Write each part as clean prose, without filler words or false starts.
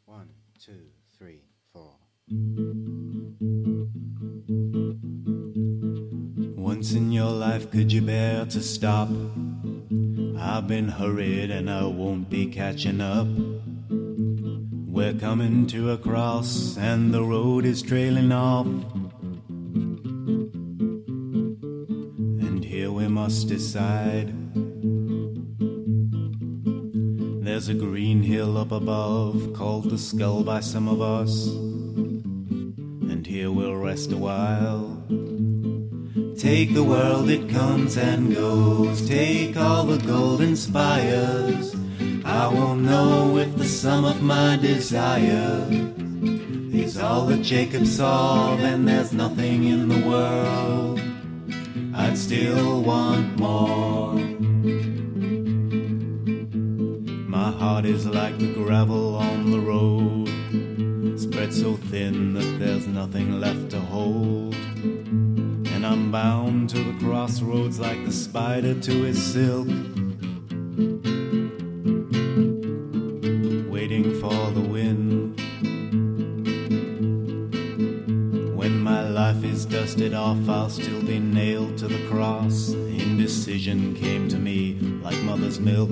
One, two, three, four. Once in your life could you bear to stop? I've been hurried and I won't be catching up. We're coming to a cross and the road is trailing off. And here we must decide. There's a green hill up above called the Skull by some of us, and here we'll rest a while. Take the world, it comes and goes. Take all the golden spires. I won't know if the sum of my desire is all that Jacob saw. Then there's nothing in the world I'd still want more. My heart is like the gravel on the road, spread so thin that there's nothing left to hold. And I'm bound to the crossroads like the spider to his silk, waiting for the wind. When my life is dusted off, I'll still be nailed to the cross. Indecision came to me like mother's milk.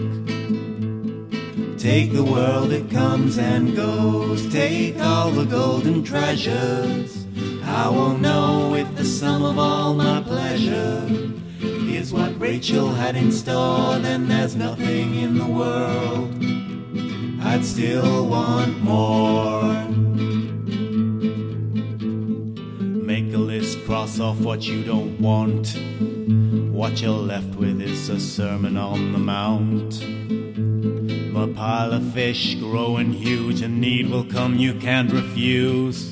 Take the world, it comes and goes. Take all the golden treasures. I won't know if the sum of all my pleasure is what Rachel had in store. Then there's nothing in the world I'd still want more. Make a list, cross off what you don't want. What you're left with is a sermon on the mount. A pile of fish growing huge, a need will come you can't refuse.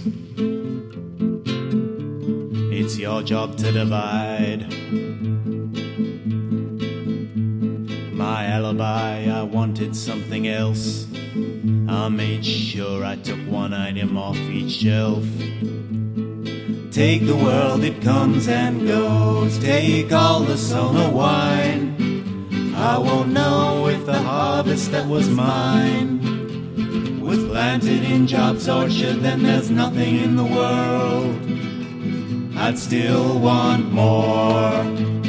It's your job to divide. My alibi, I wanted something else. I made sure I took one item off each shelf. Take the world, it comes and goes. Take all the summer wine. I won't know if the harvest that was mine was planted in Job's orchard. Then there's nothing in the world I'd still want more.